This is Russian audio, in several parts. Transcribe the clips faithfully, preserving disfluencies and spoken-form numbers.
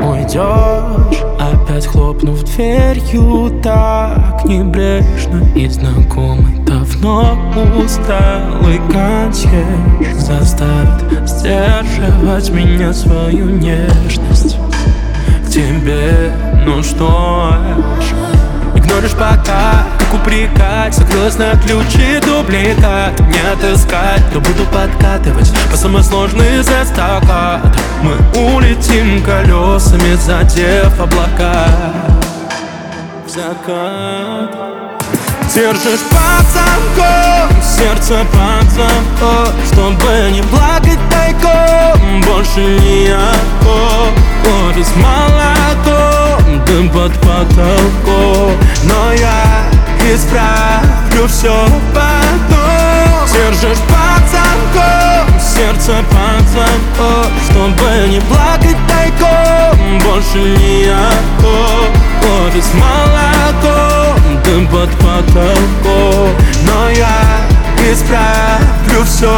уйдешь, опять хлопнув дверью так небрежно. И знакомый давно усталый консьерж заставит сдерживать меня свою нежность к тебе. Ну что ж, игноришь пока, как упрекать, закрылась на ключи дубликат. Не отыскать, но буду подкатывать по самой сложной из эстакад. Мы улетим колесами, задев облака в закат. Держишь под замком, сердце под замком, чтобы не плакать тайком. Больше не окоп, кофе с молоком, дым под потолком. Но я исправлю все потом. Держишь под замком, сердце под замком, чтобы не плакать тайком. Больше не окоп, кофе с молоком, дым под потолком. Но я исправлю все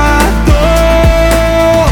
потом.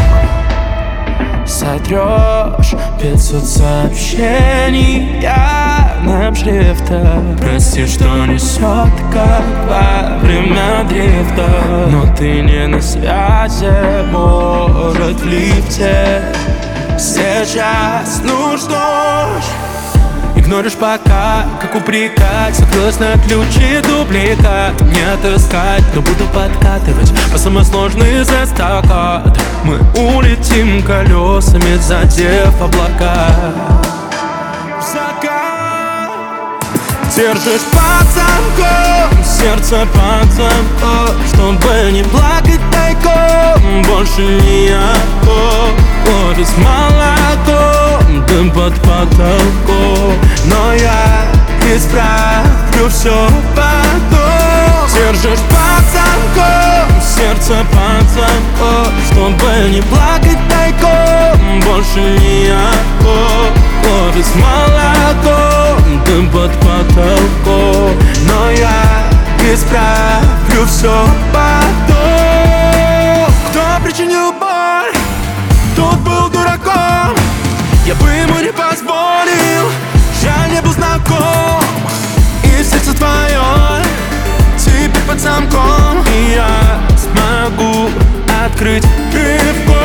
Сотрешь пятьсот сообщений явным шрифтом. Прости, что несет, как во время дрифта. Но ты не на связи, может, в лифте сейчас. Ну что ж, игноришь пока, как упрекать, закрылась на ключи дубликат. Не отыскать, но буду подкатывать по самой сложной из эстакад. Мы улетим колесами, задев облака в закат. Держишь под замком, сердце под замком, чтобы не плакать тайком. Больше не окоп, кофе с молоком, дым под потолком. Но я исправлю все потом. Держишь под замком, сердце под замком, чтобы не плакать тайком. Больше не окоп, кофе с молоком, дым под потолком. Но я исправлю все потом. Кто причинил боль, тот был дураком. Я бы ему не позволил, я не был знаком. И сердце твое теперь под замком, и я смогу открыть рывком.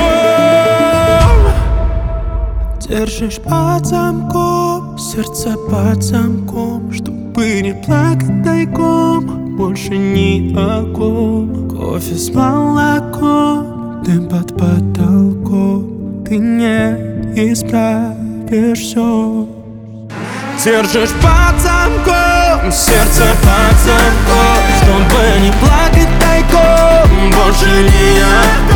Держишь под замком, сердце под замком, чтобы не плакать тайком. Больше ни о ком. Кофе с молоком, дым под потолком. Ты не исправишь все. Держишь под замком, сердце под замком, чтобы не плакать тайком. Больше не о